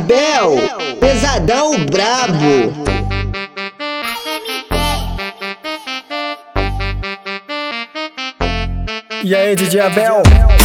Abel, pesadão brabo. E aí, DJ Abel?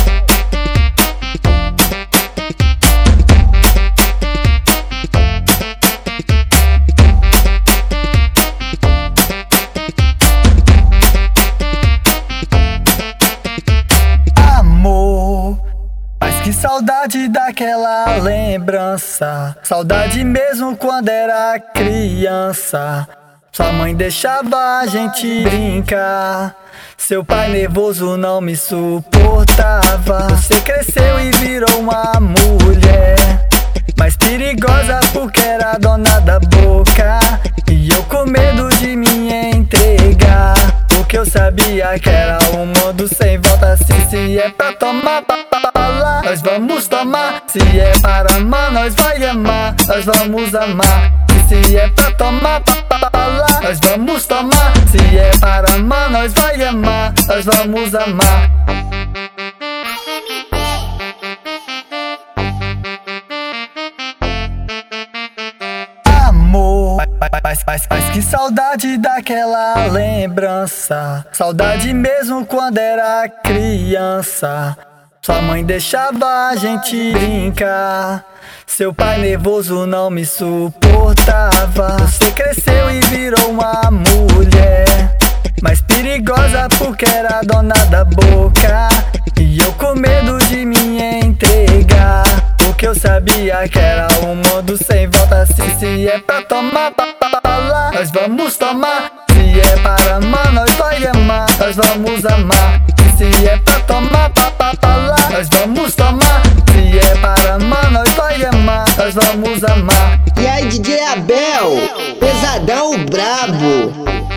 Amor, mas que saudade daquela lembrança. Saudade mesmo quando era criança. Sua mãe deixava a gente brincar. Seu pai nervoso não me suportava. Você cresceu e virou uma mulher mais perigosa porque era dona da boca. E eu com medo de me entregar, porque eu sabia que era um mundo sem volta. Se é pra tomar bala, nós vamos tomar. Se é para amar, nós vai amar. Nós vamos amar. Se é pra tomar bala, nós vamos tomar. Se é para amar, nós vai amar. Nós vamos amar. Amor, mas que saudade daquela lembrança. Saudade mesmo quando era criança. Sua mãe deixava a gente brincar. Seu pai nervoso não me suportava. Você cresceu e virou uma mulher mais perigosa porque era dona da boca. E eu com medo de me entregar, porque eu sabia que era um mundo sem volta. Se é pra tomar bala, nós vamos tomar. Se é para amar, nós vai amar. Nós vamos amar. Se é pra tomar bala, nós vamos tomar. Se é para amar, nós vai amar. Nós vamos amar. E aí, DJ Abel, pesadão brabo.